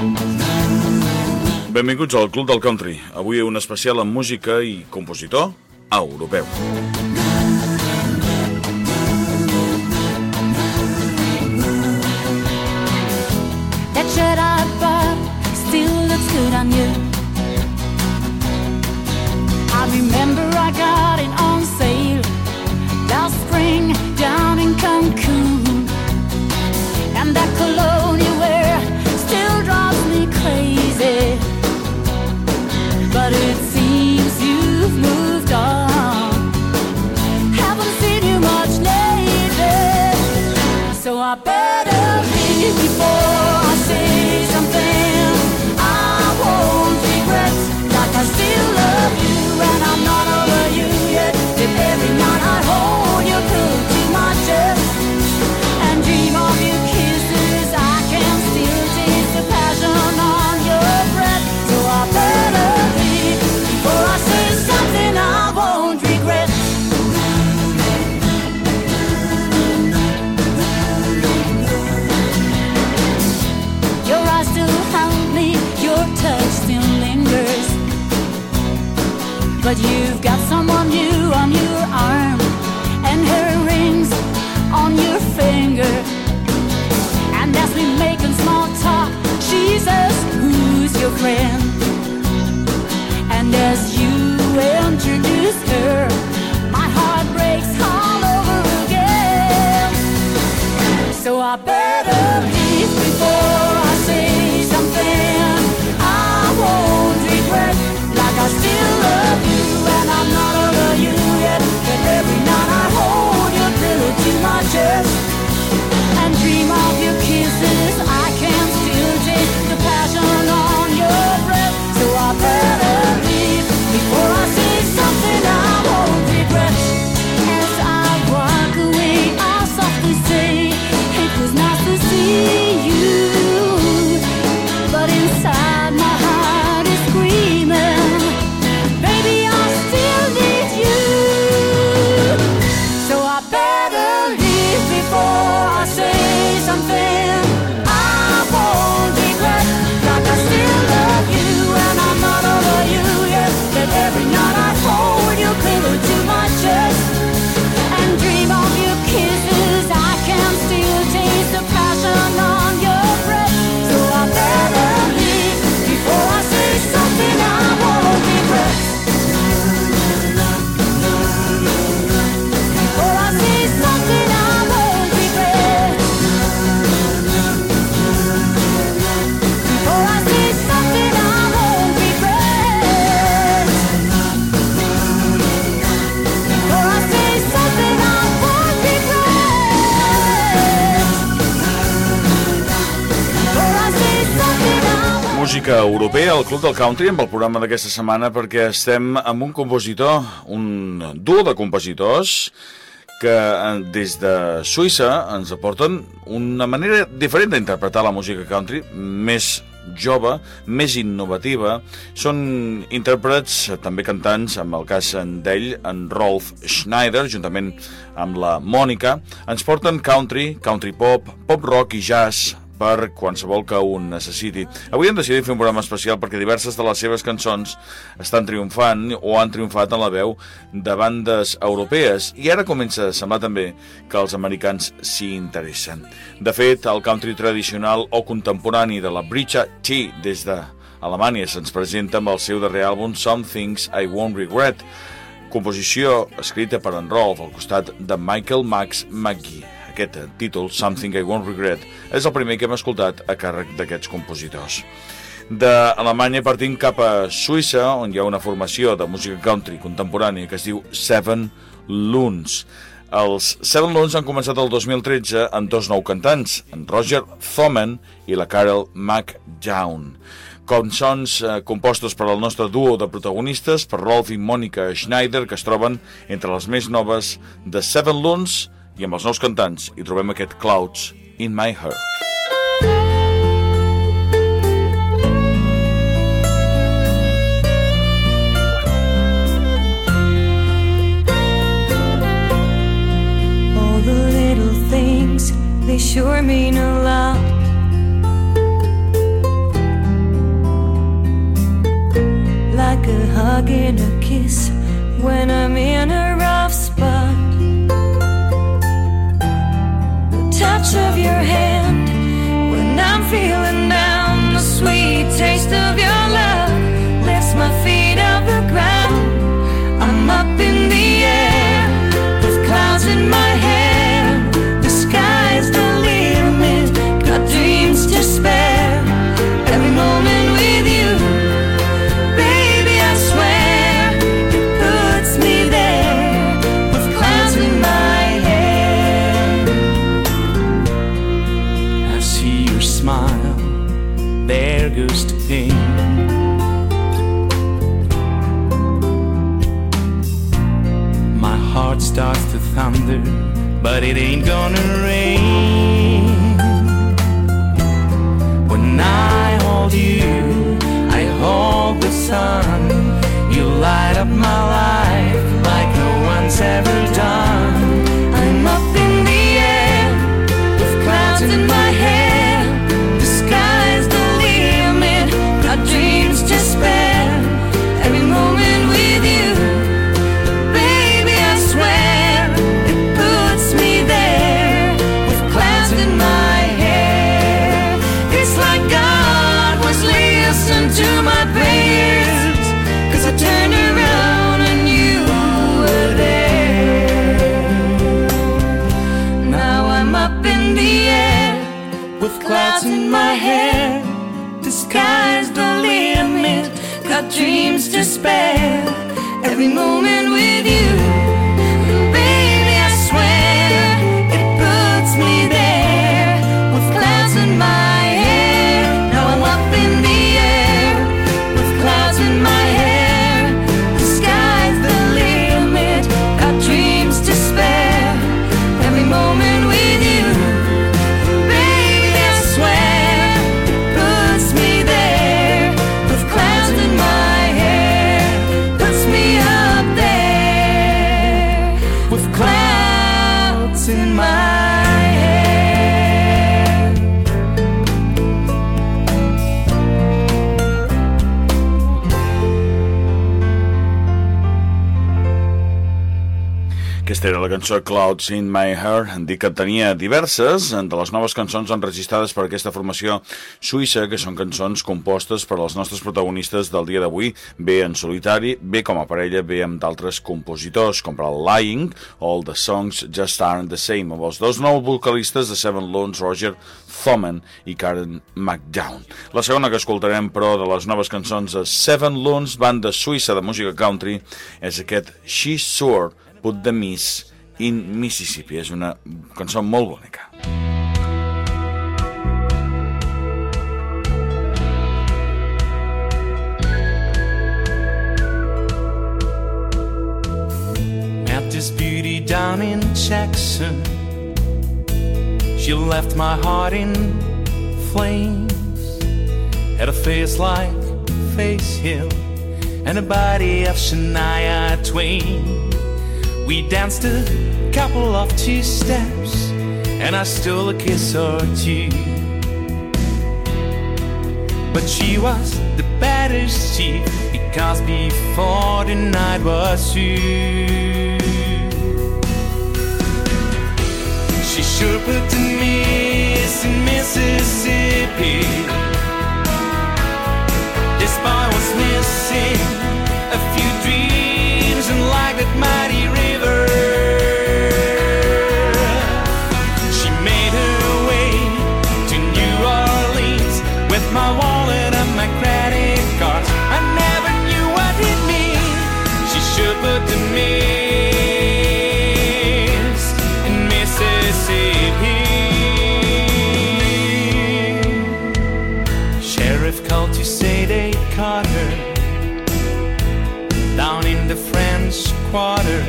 Benvinguts al Club del Country. Avui un especial amb música i compositor europeu. That shirt I bought still looks good on you. I remember I got it on sale last spring down in Cancun. And that cologne you wear still drives me crazy. But it seems you've moved on. Haven't seen you much lately, so I better leave before I say something I won't regret. Like I still love you and I'm not over you yet. If every night I hold you close to my chest and dream of your kisses, I can still taste the passion on your breath. So I better before I say something I won't regret. Your eyes still haunt me, your touch still lingers, but you've got someone new on your arm and her rings on your finger. And as we making small talk, she says, who's your friend? And as you introduce her, my heart breaks all over again. So I better leave before I say something I won't regret. Like I still love you and I'm not over you yet. But every night I hold your pillow to my chest and dream of your kisses, I can still taste the passion on your breath. So I better before I say something I won't regret. As I walk away, I'll softly say, it was nice to see you. But inside my heart is screaming, baby, I still need you. So I better leave before I say something I won't regret. Like I still love you and I'm not over you yet. That every night I hold you closer to my chest and dream of your kisses, I can still taste the passion on your breath. So I better leave before I say something I won't regret. Before I say something I won't regret. Before I say something I won't regret. Before I say something I won't regret. Before I say something I won't. Música europea al Club del Country amb el programa d'aquesta setmana, perquè estem amb un compositor, un duo de compositors que des de Suïssa ens aporten una manera diferent d'interpretar la música country, més jove, més innovativa. Són intèrprets, també cantants, en el cas d'ell, en Rolf Schneider, juntament amb la Mònica. Ens porten country, country pop, pop rock i jazz per qualsevol que ho necessiti. Avui hem decidit fer un programa especial perquè diverses de les seves cançons estan triomfant o han triomfat en la veu de bandes europees i ara comença a semblar també que els americans s'hi interessen. De fet, el country tradicional o contemporani de la Bricha T des d'Alemanya se'ns presenta amb el seu darrer àlbum Some Things I Won't Regret, composició escrita per en Rolf al costat de Michael Max McGee. Aquest títol, Something I Won't Regret, és el primer que hem escoltat a càrrec d'aquests compositors. D'Alemanya partim cap a Suïssa, on hi ha una formació de música country contemporània que es diu Seven Loons. Els Seven Loons han començat el 2013 amb dos nous cantants, en Roger Thoman i la Carol McDown. Cançons compostos per al nostre duo de protagonistes, per Rolf i Mònica Schneider, que es troben entre les més noves de Seven Loons, i amb els nous cantants hi trobem aquest Clouds in My Heart. All the little things, they sure mean a lot. in a kiss when I'm in a rough spot. The touch of your hand when I'm feeling down. The sweet taste of your love lifts my feet off the ground. I'm up in the air with clouds in my hair. The sky's the limit, got dreams to spare. Every moment with you, baby, I swear it puts me there with clouds in my hair. I see your smile, there goes the pain. My heart starts to thunder, but it ain't gonna rain. When I hold you, I hold the sun. You light up my life like no one's ever done. I'm up in the air with clouds in my hair. The sky's the limit, got dreams to spare. Every moment with you, baby, I swear it puts me there with clouds in my hair. It's like God was listening to my prayers, 'cause I turned around and you were there. Now I'm up in the air with clouds in my hair. The sky's the limit, got dreams to spare. Every moment with you, baby, I swear it puts me there with clouds in my hair. Now I'm up in the air with clouds in my hair. The sky's the limit, got dreams to spare. Every moment with you, baby, I swear it puts me there with clouds in my hair. Puts me up there with clouds in my hair. Aquesta era la cançó Clouds in My Hair. Hem dit que tenia diverses de les noves cançons enregistrades per aquesta formació suïssa, que són cançons compostes per als nostres protagonistes del dia d'avui, bé en solitari, bé com a parella, bé amb d'altres compositors, com per el Lying o el The Songs Just Aren't the Same, amb els dos nous vocalistes de Seven Loons, Roger Thoman i Karen McDown. La segona que escoltarem, però, de les noves cançons de Seven Loons, banda suïssa de música country, és aquest She Sure Put the Miss in Mississippi. És una cançó molt bonica. Met this beauty down in Jackson. She left my heart in flames. Had a face like Face Hill and a body of Shania Twain. We danced a couple of two-steps and I stole a kiss or two. But she was the baddest chief, because before the night was through, she sure put the miss in Mississippi. This boy was missing a few dreams, and like that mighty river, she made her way to New Orleans with my wallet and my credit cards. I never knew what it meant. She sure put the miss in Mississippi. Sheriff called to say they caught her down in the French Quarter.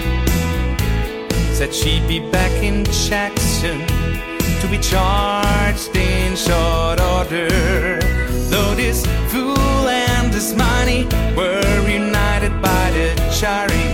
Said she'd be back in Jackson to be charged in short order. Though this fool and this money were united by the jury,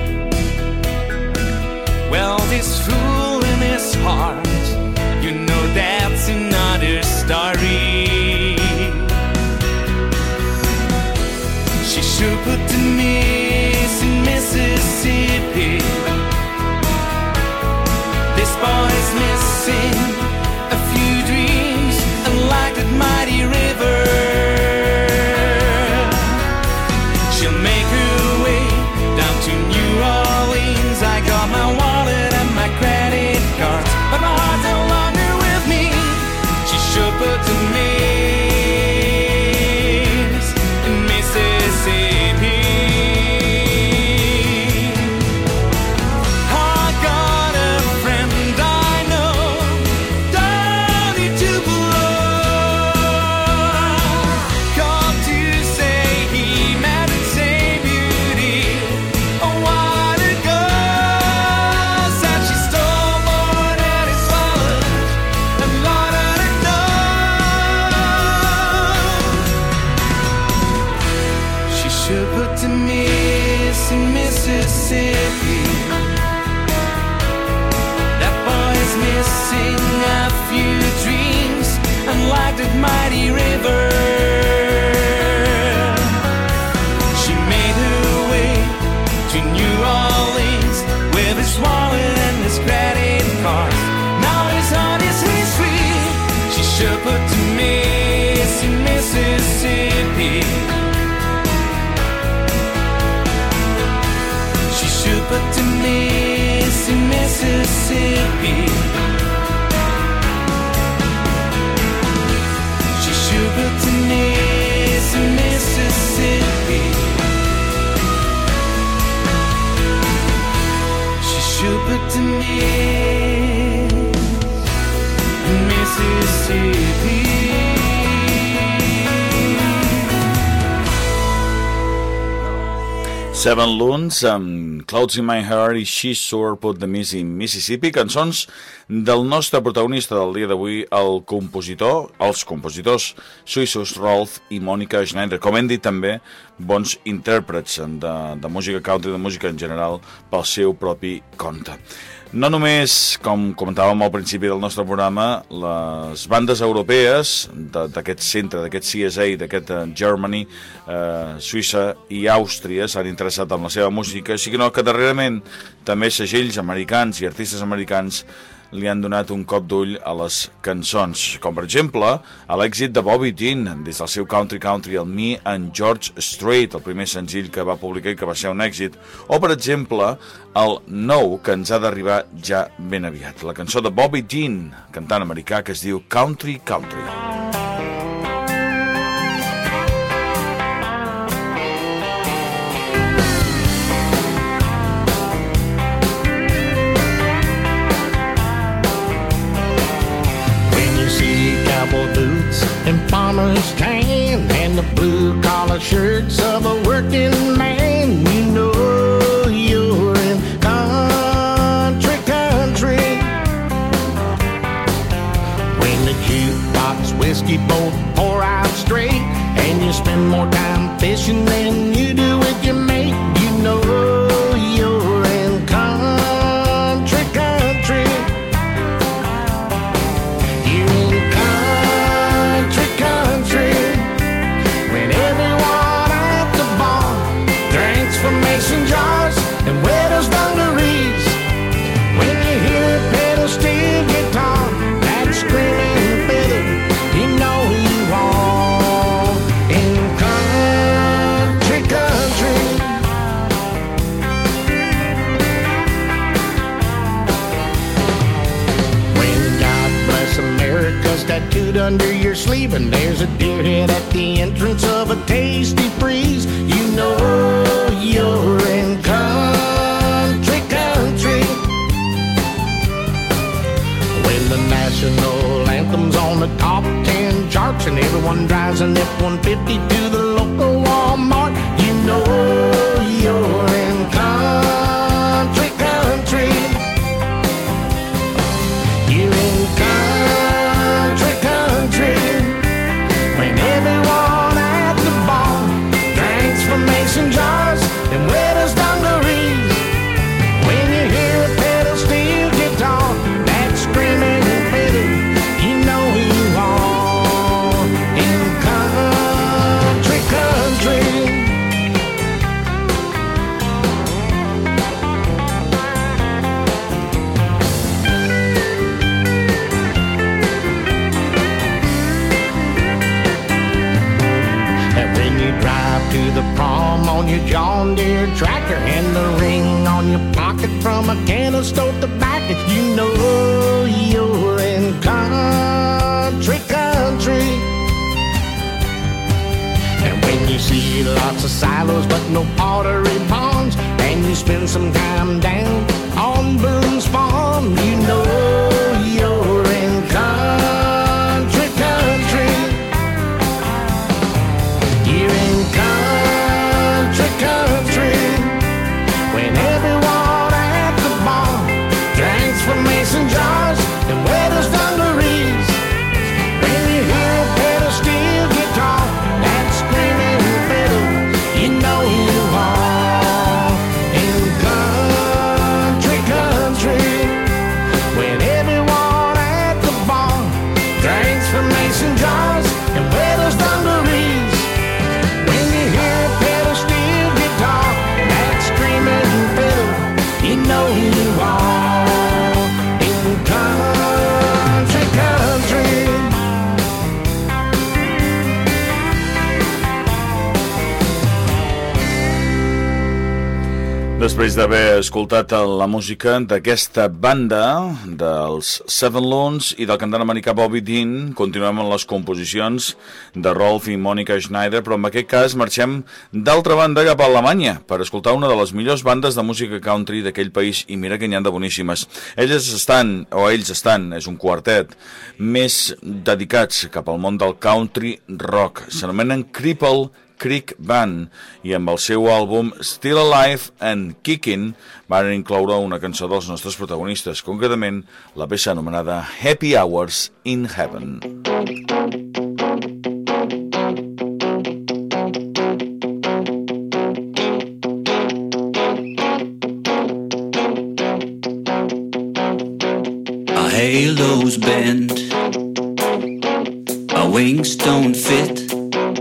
well, this fool in his heart, you know that's another story. She sure put to miss in Mississippi. This boy's missing a few dreams, unlike that mighty river. She'll make her way down to New Orleans. I got my wallet and my credit cards, but my heart's no longer with me. She sure put to miss in Mississippi. I got a friend I know down in Tupelo, called to say he met and say beauty a while ago. Said she stole more than he swallowed, and Lord only knows. She sure put to miss in Mississippi. That boy's missing a few dreams, unlike that mighty river. She made her way to New Orleans with his wallet and his credit cards. Now his heart is history. She sure put to miss in Mississippi. She sure put to miss in Mississippi. She sure put to miss in Mississippi. She sure put to miss in Mississippi. Seven Loons amb Clouds in My Heart i She Sure Put the Miss in Mississippi, cançons del nostre protagonista del dia d'avui, el compositor, els compositors suïssos Rolf i Monika Schneider. Com hem dit també, bons intèrprets de música country, de música en general, pel seu propi compte. No només, com comentàvem al principi del nostre programa, les bandes europees d'aquest centre, d'aquest CSA, d'aquest Germany, Suïssa i Àustria s'han interessat en la seva música, sinó que darrerament també segells americans i artistes americans li han donat un cop d'ull a les cançons, com per exemple a l'èxit de Bobby Dean des del seu Country Country, el Me and George Strait, el primer senzill que va publicar i que va ser un èxit, o per exemple el Nou, que ens ha d'arribar ja ben aviat, la cançó de Bobby Dean, cantant americà, que es diu Country Country. Cowboy boots and farmer's tan and the blue-collar shirts of a working man, you know you're in country, country. When the jukebox whiskey both pour out straight and you spend more time fishing than you do with your mate, you know you're in country, country. Mason jars and widows' dungarees. When you hear a pedal steel guitar, that screaming fiddle, you know you are in country, country. When God bless America's tattooed under your sleeve and there's a deer head at the entrance of a tasty breeze, you know you're in country, country. When the national anthem's on the top 10 charts and everyone drives an F-150 to the local Walmart, you know you're in country, country. You're in country, country. When everyone at the bar drinks from mason jars and widows' dungarees. When you hear a pedal steel guitar, that screaming fiddle, you know you are in country, country. to the prom on your John Deere tractor, and the ring on your pocket from a can of Stout tobacco. You know you're in country. And when you see lots of silos but no pottery ponds, and you spend some time down on Boone's Farm, you know you're in country. You're in country. When everyone at the bar drinks from mason jars and wears dungarees. When you hear a pedal steel guitar that's screaming fiddle, you know you are in country. When everyone at the bar drinks from mason jars and wears dungarees. When you hear a pedal steel guitar that's screaming fiddle, you know you are in country. Després d'haver escoltat la música d'aquesta banda, dels Seven Loons i del cantant americà Bobby Dean, continuem amb les composicions de Rolf i Monica Schneider, però en aquest cas marxem d'altra banda cap a Alemanya per escoltar una de les millors bandes de música country d'aquell país, i mira que n'hi ha de boníssimes. Ells estan, és un quartet, més dedicats cap al món del country rock. S'anomenen Cripple Creek Band, i amb el seu àlbum Still Alive and Kicking van incloure una cançó dels nostres protagonistes, concretament la peça anomenada Happy Hours in Heaven. Our halos bend, our wings don't fit,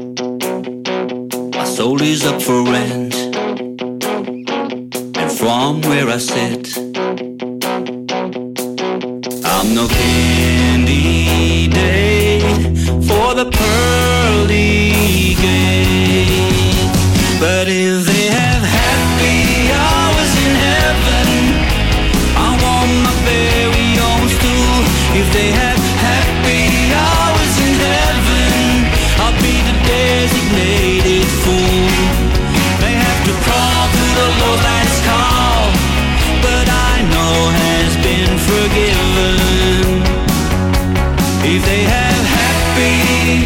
soul is up for rent, and from where I sit, I'm no candidate for the pearly gate. But if they have happy hours in heaven, I want my very own stool. If they have happy hours in heaven, I'll be the designated fool. They have to crawl through the Lord's last call, but I know has been forgiven. If they have happy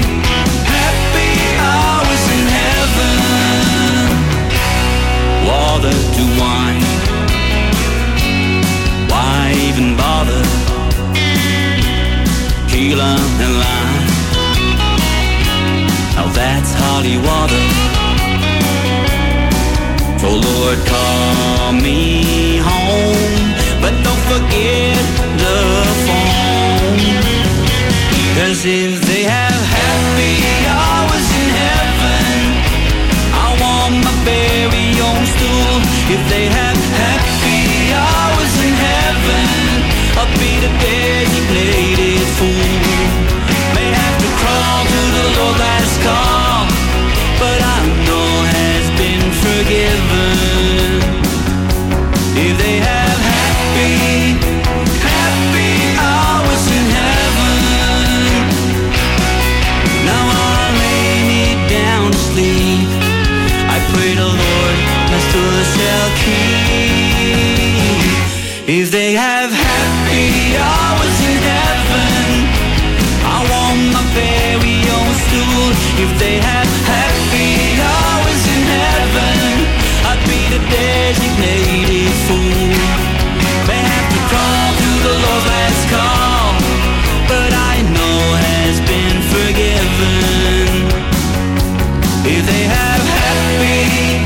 hours in heaven, water to wine, why even bother? Tequila and lime, now that's holy water. So Lord, call me home, but don't forget the phone. 'Cause if they have happy hours in heaven, I want my very own stool. If they have happy hours in heaven, I'll be the designated fool. May have to crawl to the Lord's last call, but I know has been forgiven. If they have happy hours in heaven, now I lay me down to sleep. I pray the Lord my soul shall keep. If they have happy hours in heaven, I want my very own stool. If they have happy hours in heaven, I'd be the designated fool. They have to crawl through the Lord's last call, but I know has been forgiven. If they have happy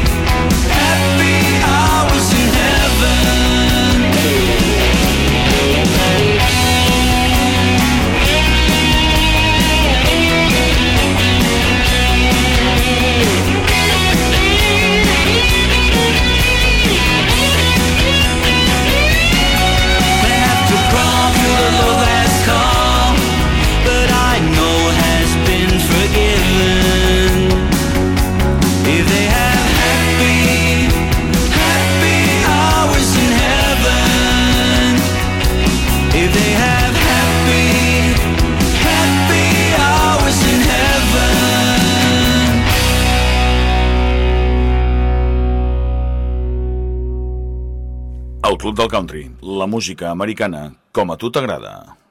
hours in heaven, if El Club del Country, la música americana com a tu t'agrada.